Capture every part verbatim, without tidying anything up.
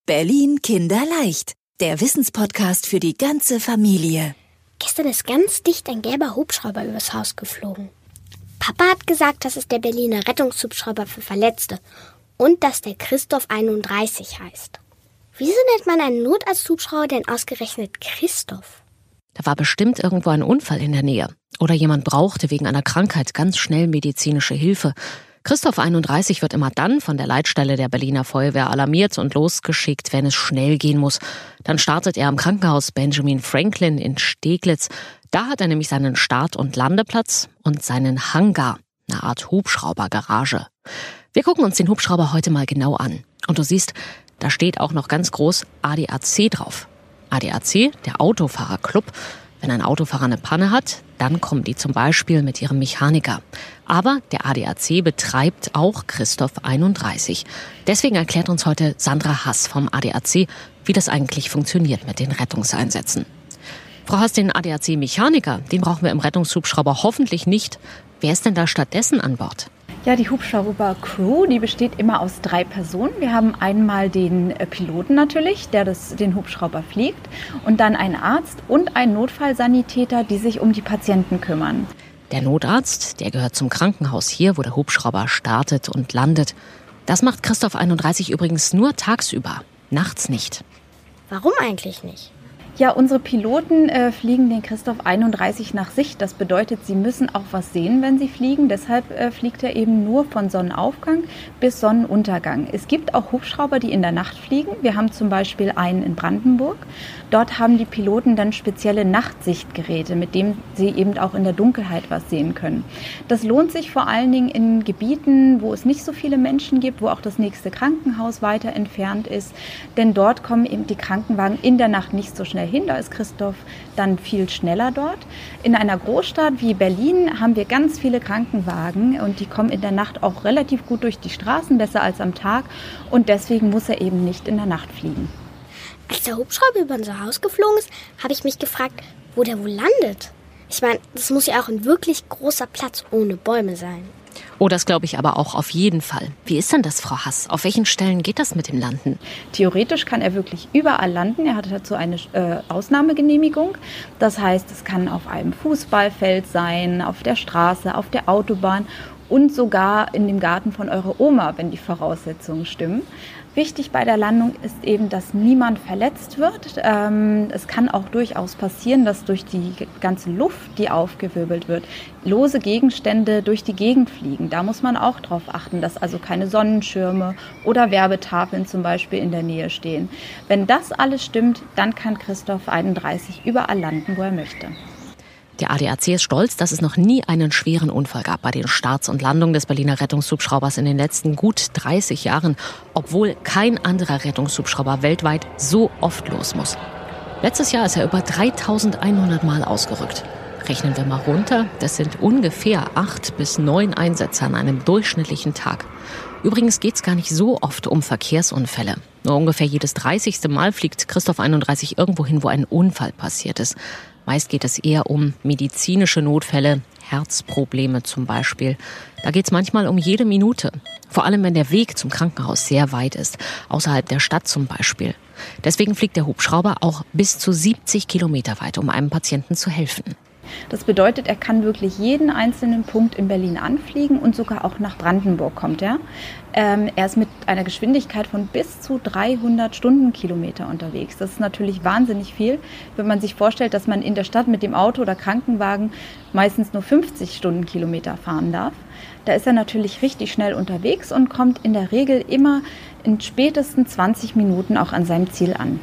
Berlin kinderleicht, der Wissenspodcast für die ganze Familie. Gestern ist ganz dicht ein gelber Hubschrauber übers Haus geflogen. Papa hat gesagt, das ist der Berliner Rettungshubschrauber für Verletzte und dass der Christoph einunddreißig heißt. Wieso nennt man einen Notarzthubschrauber denn ausgerechnet Christoph? Da war bestimmt irgendwo ein Unfall in der Nähe. Oder jemand brauchte wegen einer Krankheit ganz schnell medizinische Hilfe. Christoph einunddreißig wird immer dann von der Leitstelle der Berliner Feuerwehr alarmiert und losgeschickt, wenn es schnell gehen muss. Dann startet er am Krankenhaus Benjamin Franklin in Steglitz. Da hat er nämlich seinen Start- und Landeplatz und seinen Hangar, eine Art Hubschraubergarage. Wir gucken uns den Hubschrauber heute mal genau an. Und du siehst, da steht auch noch ganz groß A D A C drauf. A D A C, der Autofahrerclub. Wenn ein Autofahrer eine Panne hat, dann kommen die zum Beispiel mit ihrem Mechaniker. Aber der A D A C betreibt auch Christoph einunddreißig. Deswegen erklärt uns heute Sandra Hass vom A D A C, wie das eigentlich funktioniert mit den Rettungseinsätzen. Frau Hass, den A D A C-Mechaniker, den brauchen wir im Rettungshubschrauber hoffentlich nicht. Wer ist denn da stattdessen an Bord? Ja, die Hubschrauber-Crew, die besteht immer aus drei Personen. Wir haben einmal den Piloten natürlich, der das, den Hubschrauber fliegt, und dann einen Arzt und einen Notfallsanitäter, die sich um die Patienten kümmern. Der Notarzt, der gehört zum Krankenhaus hier, wo der Hubschrauber startet und landet. Das macht Christoph einunddreißig übrigens nur tagsüber, nachts nicht. Warum eigentlich nicht? Ja, unsere Piloten äh, fliegen den Christoph einunddreißig nach Sicht. Das bedeutet, sie müssen auch was sehen, wenn sie fliegen. Deshalb äh, fliegt er eben nur von Sonnenaufgang bis Sonnenuntergang. Es gibt auch Hubschrauber, die in der Nacht fliegen. Wir haben zum Beispiel einen in Brandenburg. Dort haben die Piloten dann spezielle Nachtsichtgeräte, mit denen sie eben auch in der Dunkelheit was sehen können. Das lohnt sich vor allen Dingen in Gebieten, wo es nicht so viele Menschen gibt, wo auch das nächste Krankenhaus weiter entfernt ist. Denn dort kommen eben die Krankenwagen in der Nacht nicht so schnell hin. Da ist Christoph dann viel schneller dort. In einer Großstadt wie Berlin haben wir ganz viele Krankenwagen und die kommen in der Nacht auch relativ gut durch die Straßen, besser als am Tag. Und deswegen muss er eben nicht in der Nacht fliegen. Als der Hubschrauber über unser Haus geflogen ist, habe ich mich gefragt, wo der wohl landet. Ich meine, das muss ja auch ein wirklich großer Platz ohne Bäume sein. Oh, das glaube ich aber auch auf jeden Fall. Wie ist denn das, Frau Hass? Auf welchen Stellen geht das mit dem Landen? Theoretisch kann er wirklich überall landen. Er hat dazu eine äh, Ausnahmegenehmigung. Das heißt, es kann auf einem Fußballfeld sein, auf der Straße, auf der Autobahn und sogar in dem Garten von eurer Oma, wenn die Voraussetzungen stimmen. Wichtig bei der Landung ist eben, dass niemand verletzt wird. Ähm, es kann auch durchaus passieren, dass durch die ganze Luft, die aufgewirbelt wird, lose Gegenstände durch die Gegend fliegen. Da muss man auch darauf achten, dass also keine Sonnenschirme oder Werbetafeln zum Beispiel in der Nähe stehen. Wenn das alles stimmt, dann kann Christoph einunddreißig überall landen, wo er möchte. Der A D A C ist stolz, dass es noch nie einen schweren Unfall gab bei den Starts und Landungen des Berliner Rettungshubschraubers in den letzten gut dreißig Jahren, obwohl kein anderer Rettungshubschrauber weltweit so oft los muss. Letztes Jahr ist er über dreitausendeinhundert Mal ausgerückt. Rechnen wir mal runter, das sind ungefähr acht bis neun Einsätze an einem durchschnittlichen Tag. Übrigens geht es gar nicht so oft um Verkehrsunfälle. Nur ungefähr jedes dreißigste Mal fliegt Christoph einunddreißig irgendwo hin, wo ein Unfall passiert ist. Meist geht es eher um medizinische Notfälle, Herzprobleme zum Beispiel. Da geht es manchmal um jede Minute. Vor allem, wenn der Weg zum Krankenhaus sehr weit ist, außerhalb der Stadt zum Beispiel. Deswegen fliegt der Hubschrauber auch bis zu siebzig Kilometer weit, um einem Patienten zu helfen. Das bedeutet, er kann wirklich jeden einzelnen Punkt in Berlin anfliegen und sogar auch nach Brandenburg kommt er. Ähm, er ist mit einer Geschwindigkeit von bis zu dreihundert Stundenkilometer unterwegs. Das ist natürlich wahnsinnig viel, wenn man sich vorstellt, dass man in der Stadt mit dem Auto oder Krankenwagen meistens nur fünfzig Stundenkilometer fahren darf. Da ist er natürlich richtig schnell unterwegs und kommt in der Regel immer in spätestens zwanzig Minuten auch an seinem Ziel an.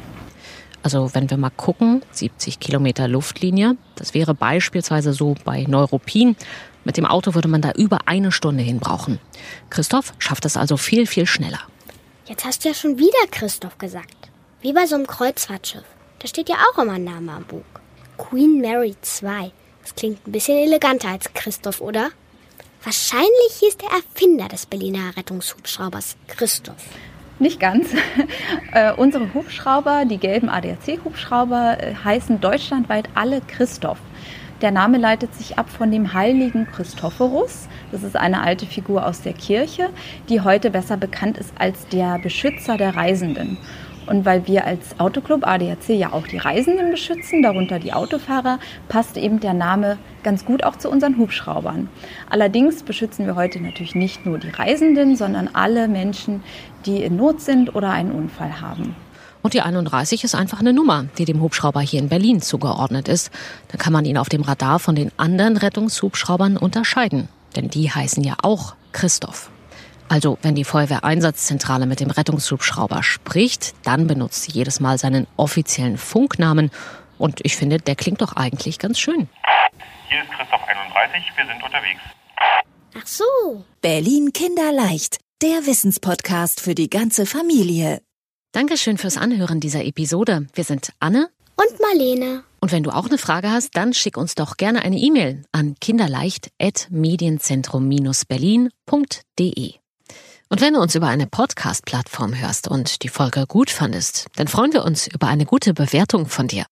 Also wenn wir mal gucken, siebzig Kilometer Luftlinie, das wäre beispielsweise so bei Neuruppin. Mit dem Auto würde man da über eine Stunde hin brauchen. Christoph schafft es also viel, viel schneller. Jetzt hast du ja schon wieder Christoph gesagt. Wie bei so einem Kreuzfahrtschiff. Da steht ja auch immer ein Name am Bug. Queen Mary zwei. Das klingt ein bisschen eleganter als Christoph, oder? Wahrscheinlich hieß der Erfinder des Berliner Rettungshubschraubers Christoph. Nicht ganz. äh, unsere Hubschrauber, die gelben A D A C-Hubschrauber, äh, heißen deutschlandweit alle Christoph. Der Name leitet sich ab von dem heiligen Christophorus. Das ist eine alte Figur aus der Kirche, die heute besser bekannt ist als der Beschützer der Reisenden. Und weil wir als Autoclub A D A C ja auch die Reisenden beschützen, darunter die Autofahrer, passt eben der Name ganz gut auch zu unseren Hubschraubern. Allerdings beschützen wir heute natürlich nicht nur die Reisenden, sondern alle Menschen, die in Not sind oder einen Unfall haben. Und die einunddreißig ist einfach eine Nummer, die dem Hubschrauber hier in Berlin zugeordnet ist. Da kann man ihn auf dem Radar von den anderen Rettungshubschraubern unterscheiden. Denn die heißen ja auch Christoph. Also, wenn die Feuerwehreinsatzzentrale mit dem Rettungshubschrauber spricht, dann benutzt sie jedes Mal seinen offiziellen Funknamen. Und ich finde, der klingt doch eigentlich ganz schön. Hier ist Christoph einunddreißig, wir sind unterwegs. Ach so. Berlin Kinderleicht, der Wissenspodcast für die ganze Familie. Dankeschön fürs Anhören dieser Episode. Wir sind Anne Und Marlene. Und wenn du auch eine Frage hast, dann schick uns doch gerne eine E-Mail an kinderleicht at medienzentrum berlin punkt de. Und wenn du uns über eine Podcast-Plattform hörst und die Folge gut fandest, dann freuen wir uns über eine gute Bewertung von dir.